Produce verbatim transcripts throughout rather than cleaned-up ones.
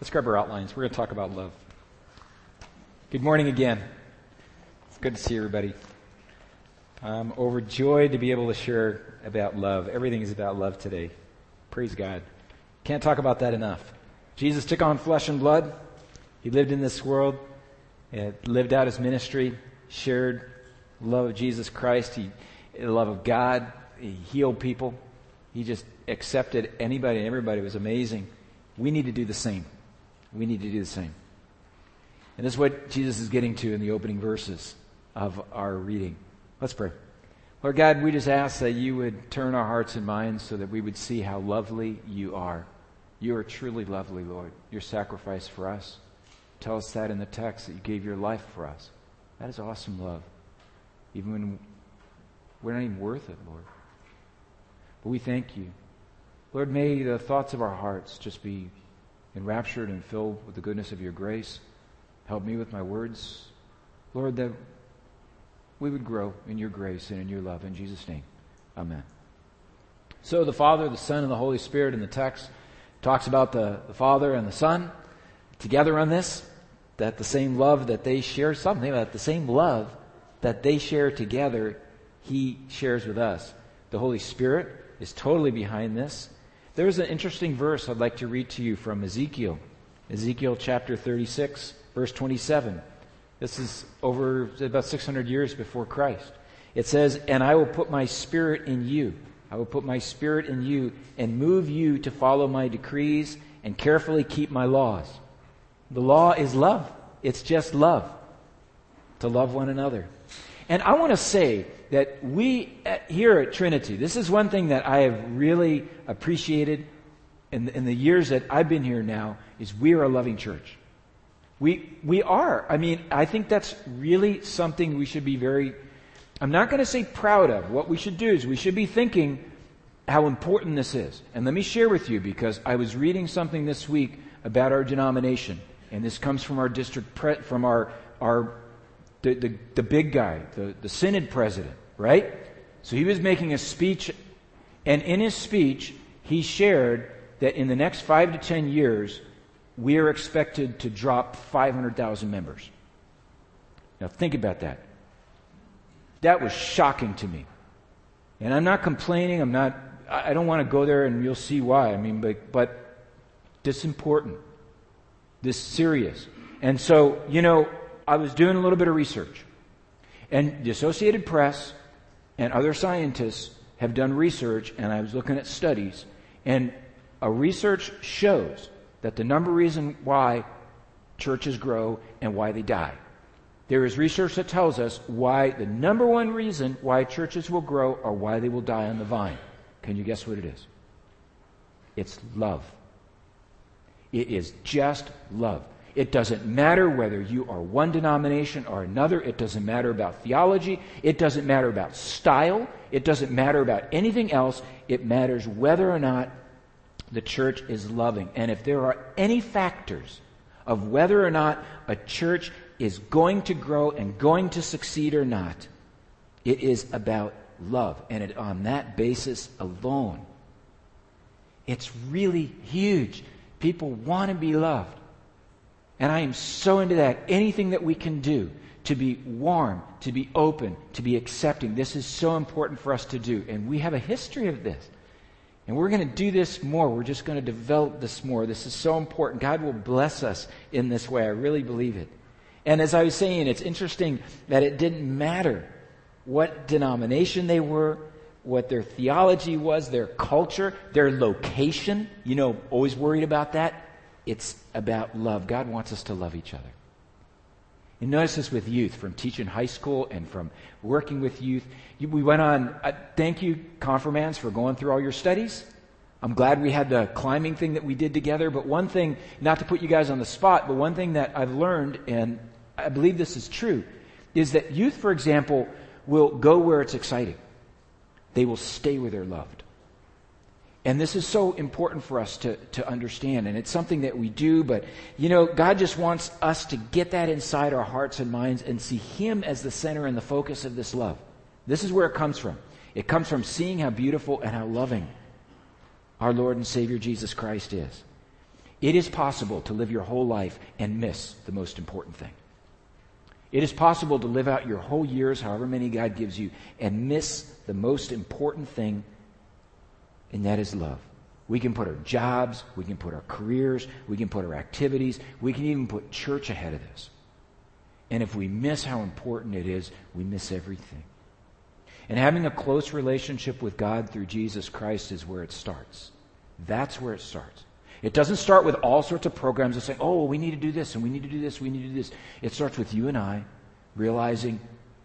Let's grab our outlines. We're going to talk about love. Good morning again. It's good to see everybody. I'm overjoyed to be able to share about love. Everything is about love today. Praise God. Can't talk about that enough. Jesus took on flesh and blood. He lived in this world, and lived out his ministry, shared the love of Jesus Christ, he, the love of God. He healed people. He just accepted anybody and everybody. It was amazing. We need to do the same. We need to do the same. And this is what Jesus is getting to in the opening verses of our reading. Let's pray. Lord God, we just ask that you would turn our hearts and minds so that we would see how lovely you are. You are truly lovely, Lord. Your sacrifice for us. Tell us that in the text, that you gave your life for us. That is awesome love. Even when we're not even worth it, Lord. But we thank you. Lord, may the thoughts of our hearts just be enraptured and filled with the goodness of your grace. Help me with my words. Lord, that we would grow in your grace and in your love. In Jesus' name, amen. So the Father, the Son, and the Holy Spirit in the text talks about the, the Father and the Son together on this, that the same love that they share, something about the same love that they share together, he shares with us. The Holy Spirit is totally behind this. There's an interesting verse I'd like to read to you from Ezekiel. Ezekiel chapter thirty-six, verse twenty-seven. This is over about six hundred years before Christ. It says, "And I will put my spirit in you. I will put my spirit in you and move you to follow my decrees and carefully keep my laws." The law is love. It's just love. To love one another. And I want to say that we at, here at Trinity, this is one thing that I have really appreciated in the, in the years that I've been here now, is we are a loving church. We we are. I mean, I think that's really something we should be very, I'm not going to say proud of. What we should do is we should be thinking how important this is. And let me share with you, because I was reading something this week about our denomination. And this comes from our district, pre- from our, our the, the, the big guy, the, the synod president, right? So he was making a speech, and in his speech, he shared that in the next five to ten years, we are expected to drop five hundred thousand members. Now think about that. That was shocking to me. And I'm not complaining, I'm not, I don't want to go there, and you'll see why. I mean, but, but this is important. This is serious. And so, you know, I was doing a little bit of research. And the Associated Press and other scientists have done research, and I was looking at studies, and a research shows that the number reason why churches grow and why they die. There is research that tells us why the number one reason why churches will grow or why they will die on the vine. Can you guess what it is? It's love. It is just love. It doesn't matter whether you are one denomination or another. It doesn't matter about theology. It doesn't matter about style. It doesn't matter about anything else. It matters whether or not the church is loving. And if there are any factors of whether or not a church is going to grow and going to succeed or not, it is about love. And it, on that basis alone, it's really huge. People want to be loved. And I am so into that. Anything that we can do to be warm, to be open, to be accepting. This is so important for us to do. And we have a history of this. And we're going to do this more. We're just going to develop this more. This is so important. God will bless us in this way. I really believe it. And as I was saying, it's interesting that it didn't matter what denomination they were, what their theology was, their culture, their location. You know, always worried about that. It's about love. God wants us to love each other. And notice this with youth, from teaching high school and from working with youth. We went on, uh, thank you, confirmands, for going through all your studies. I'm glad we had the climbing thing that we did together. But one thing, not to put you guys on the spot, but one thing that I've learned, and I believe this is true, is that youth, for example, will go where it's exciting. They will stay where they're loved. And this is so important for us to, to understand. And it's something that we do, but, you know, God just wants us to get that inside our hearts and minds and see Him as the center and the focus of this love. This is where it comes from. It comes from seeing how beautiful and how loving our Lord and Savior Jesus Christ is. It is possible to live your whole life and miss the most important thing. It is possible to live out your whole years, however many God gives you, and miss the most important thing, and that is love. We can put our jobs, we can put our careers, we can put our activities, we can even put church ahead of this. And if we miss how important it is, we miss everything. And having a close relationship with God through Jesus Christ is where it starts. That's where it starts. It doesn't start with all sorts of programs that say, oh, we need to do this, and we need to do this, we need to do this. It starts with you and I realizing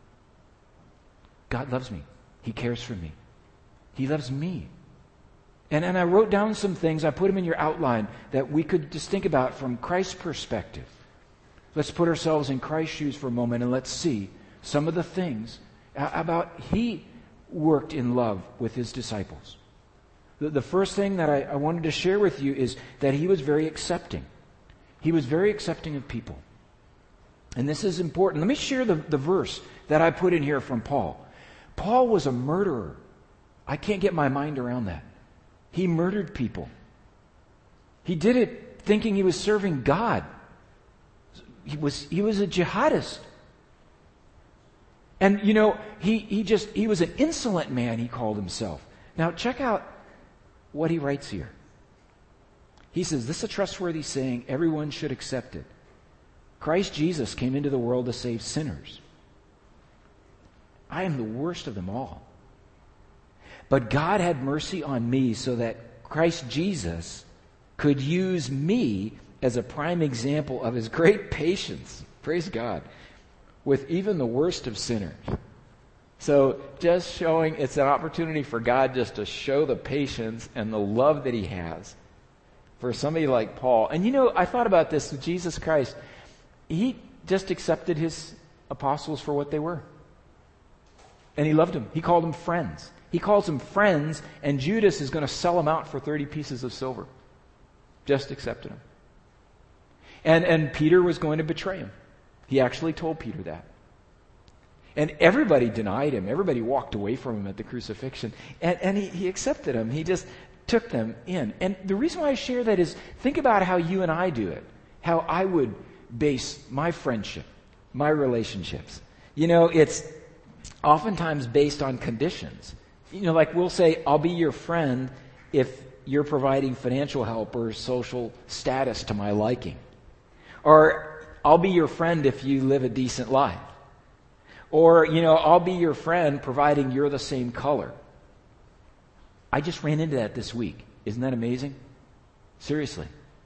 God loves me. He cares for me. He loves me. And, and I wrote down some things, I put them in your outline, that we could just think about from Christ's perspective. Let's put ourselves in Christ's shoes for a moment and let's see some of the things about He worked in love with His disciples. The, the first thing that I, I wanted to share with you is that He was very accepting. He was very accepting of people. And this is important. Let me share the, the verse that I put in here from Paul. Paul was a murderer. I can't get my mind around that. He murdered people. He did it thinking he was serving God. He was, he was a jihadist. And, you know, he, he just, he was an insolent man, he called himself. Now, check out what he writes here. He says, this is a trustworthy saying, everyone should accept it. Christ Jesus came into the world to save sinners. I am the worst of them all. But God had mercy on me so that Christ Jesus could use me as a prime example of His great patience. Praise God. With even the worst of sinners. So just showing, it's an opportunity for God just to show the patience and the love that He has for somebody like Paul. And you know, I thought about this with Jesus Christ. He just accepted His apostles for what they were. And He loved them. He called them friends. He calls them friends, and Judas is going to sell them out for thirty pieces of silver. Just accepted them. And, and Peter was going to betray Him. He actually told Peter that. And everybody denied Him. Everybody walked away from Him at the crucifixion. And, and he, he accepted them. He just took them in. And the reason why I share that is, think about how you and I do it. How I would base my friendship, my relationships. You know, it's oftentimes based on conditions. You know, like we'll say, I'll be your friend if you're providing financial help or social status to my liking. Or I'll be your friend if you live a decent life. Or, you know, I'll be your friend providing you're the same color. I just ran into that this week. Isn't that amazing? Seriously.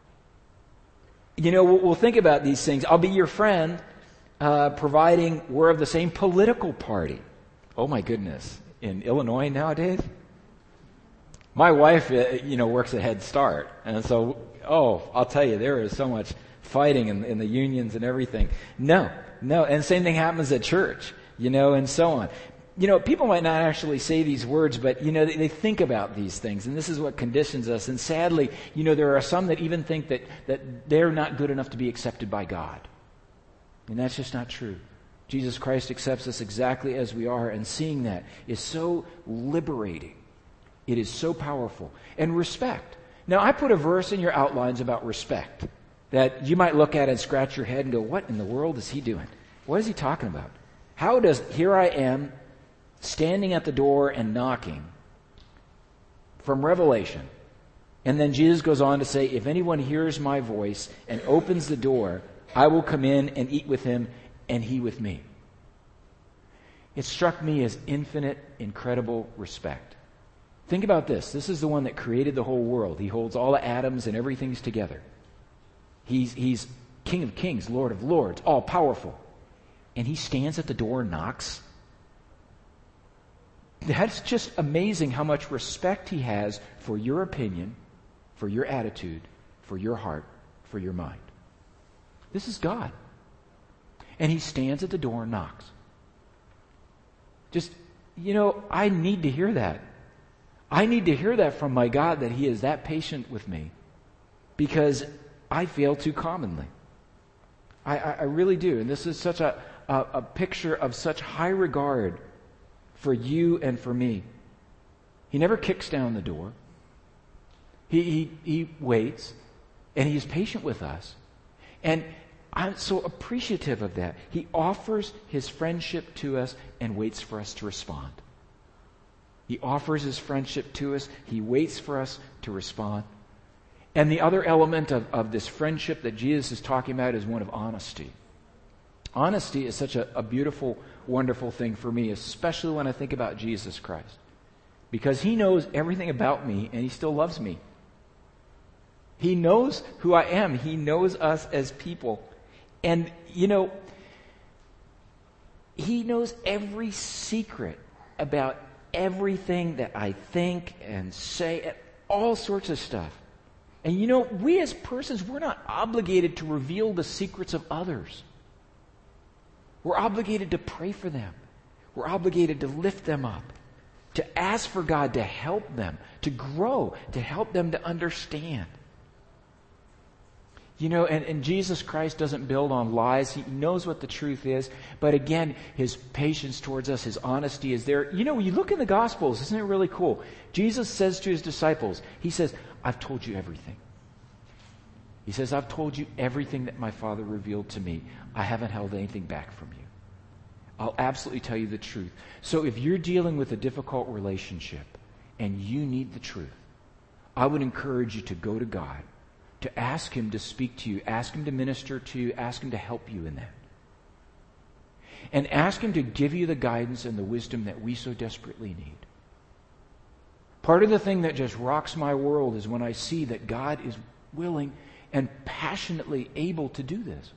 You know, we'll, we'll think about these things. I'll be your friend uh, providing we're of the same political party. Oh my goodness. In Illinois nowadays? My wife, uh, you know, works at Head Start. And so, oh, I'll tell you, there is so much fighting in, in the unions and everything. No, no. And same thing happens at church, you know, and so on. You know, people might not actually say these words, but, you know, they, they think about these things. And this is what conditions us. And sadly, you know, there are some that even think that, that they're not good enough to be accepted by God. And that's just not true. Jesus Christ accepts us exactly as we are. And seeing that is so liberating. It is so powerful. And respect. Now, I put a verse in your outlines about respect that you might look at and scratch your head and go, what in the world is he doing? What is he talking about? How does, here I am, standing at the door and knocking from Revelation. And then Jesus goes on to say, if anyone hears my voice and opens the door, I will come in and eat with him and he with me. It struck me as infinite, incredible respect. Think about this. This is the one that created the whole world. He holds all the atoms and everything's together. He's, he's King of Kings, Lord of Lords, all powerful. And he stands at the door and knocks. That's just amazing how much respect he has for your opinion, for your attitude, for your heart, for your mind. This is God. And he stands at the door and knocks. Just, you know, I need to hear that. I need to hear that from my God, that he is that patient with me. Because I fail too commonly. I, I, I really do. And this is such a, a, a picture of such high regard for you and for me. He never kicks down the door. He, he, he waits. And He is patient with us. And I'm so appreciative of that. He offers His friendship to us and waits for us to respond. He offers His friendship to us. He waits for us to respond. And the other element of, of this friendship that Jesus is talking about is one of honesty. Honesty is such a, a beautiful, wonderful thing for me, especially when I think about Jesus Christ. Because He knows everything about me and He still loves me. He knows who I am. He knows us as people. And, you know, He knows every secret about everything that I think and say, all sorts of stuff. And you know, we as persons, we're not obligated to reveal the secrets of others. We're obligated to pray for them. We're obligated to lift them up, to ask for God to help them, to grow, to help them to understand. You know, and, and Jesus Christ doesn't build on lies. He knows what the truth is. But again, His patience towards us, His honesty is there. You know, you look in the Gospels, isn't it really cool? Jesus says to His disciples, He says, I've told you everything. He says, I've told you everything that my Father revealed to me. I haven't held anything back from you. I'll absolutely tell you the truth. So if you're dealing with a difficult relationship and you need the truth, I would encourage you to go to God, to ask Him to speak to you, ask Him to minister to you, ask Him to help you in that. And ask Him to give you the guidance and the wisdom that we so desperately need. Part of the thing that just rocks my world is when I see that God is willing and passionately able to do this.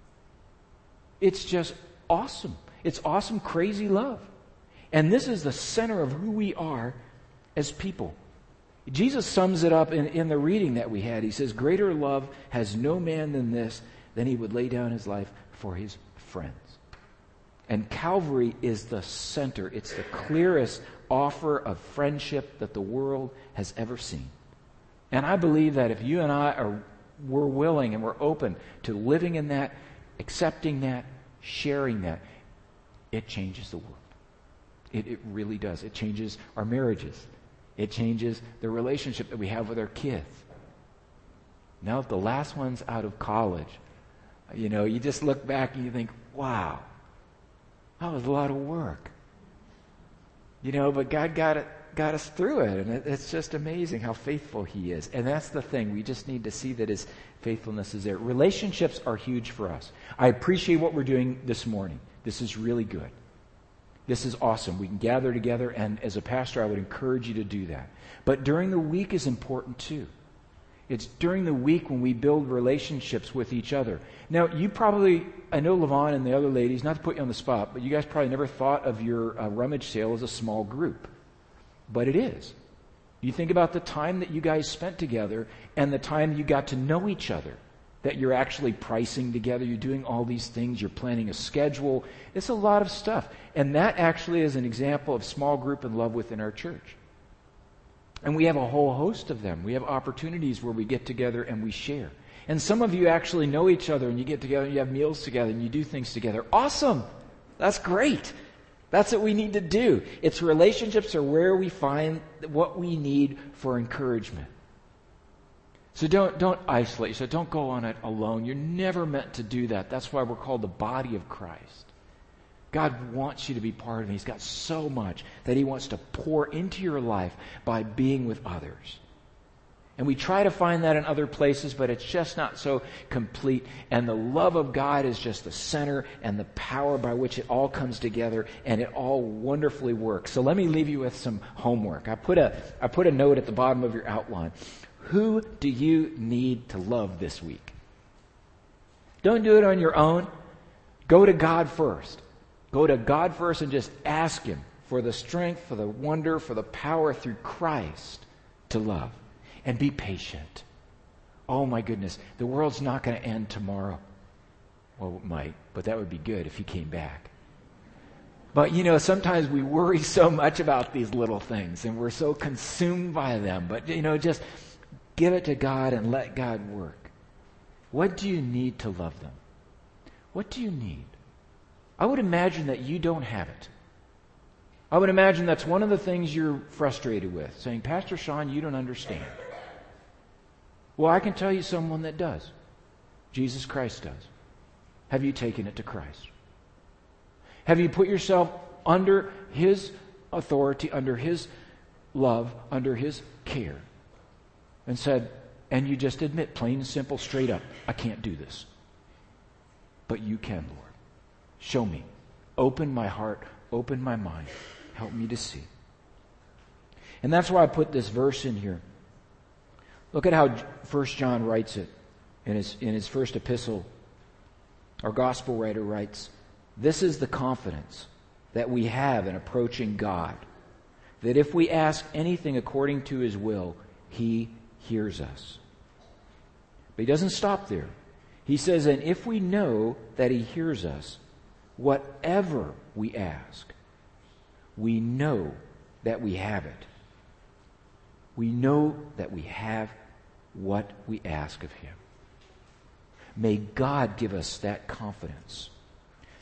It's just awesome. It's awesome, crazy love. And this is the center of who we are as people. Jesus sums it up in, in the reading that we had. He says, greater love has no man than this, than he would lay down his life for his friends. And Calvary is the center. It's the clearest offer of friendship that the world has ever seen. And I believe that if you and I are we're willing and we're open to living in that, accepting that, sharing that, it changes the world. It, it really does. It changes our marriages. It changes the relationship that we have with our kids. Now, if the last one's out of college, you know, you just look back and you think, wow, that was a lot of work. You know, but God got it, got us through it, and it, it's just amazing how faithful He is. And that's the thing. We just need to see that His faithfulness is there. Relationships are huge for us. I appreciate what we're doing this morning. This is really good. This is awesome. We can gather together, and as a pastor, I would encourage you to do that. But during the week is important too. It's during the week when we build relationships with each other. Now, you probably, I know Levon and the other ladies, not to put you on the spot, but you guys probably never thought of your uh, rummage sale as a small group. But it is. You think about the time that you guys spent together and the time you got to know each other, that you're actually pricing together, you're doing all these things, you're planning a schedule. It's a lot of stuff. And that actually is an example of small group and love within our church. And we have a whole host of them. We have opportunities where we get together and we share. And some of you actually know each other and you get together and you have meals together and you do things together. Awesome! That's great! That's what we need to do. It's relationships are where we find what we need for encouragement. So don't don't isolate yourself. Don't go on it alone. You're never meant to do that. That's why we're called the body of Christ. God wants you to be part of it. He's got so much that He wants to pour into your life by being with others. And we try to find that in other places, but it's just not so complete. And the love of God is just the center and the power by which it all comes together, and it all wonderfully works. So let me leave you with some homework. I put a I put a note at the bottom of your outline. Who do you need to love this week? Don't do it on your own. Go to God first. Go to God first and just ask Him for the strength, for the wonder, for the power through Christ to love. And be patient. Oh my goodness, the world's not going to end tomorrow. Well, it might, but that would be good if He came back. But you know, sometimes we worry so much about these little things and we're so consumed by them. But you know, just give it to God and let God work. What do you need to love them? What do you need? I would imagine that you don't have it. I would imagine that's one of the things you're frustrated with, saying, Pastor Sean, you don't understand. Well, I can tell you someone that does. Jesus Christ does. Have you taken it to Christ? Have you put yourself under His authority, under His love, under His care, and said, and you just admit, plain and simple, straight up, I can't do this. But you can, Lord. Show me. Open my heart, open my mind. Help me to see. And that's why I put this verse in here. Look at how First John writes it in his, in his first epistle. Our gospel writer writes, "This is the confidence that we have in approaching God, that if we ask anything according to His will, He hears us." But He doesn't stop there. He says, and if we know that He hears us, whatever we ask, we know that we have it. We know that we have what we ask of Him. May God give us that confidence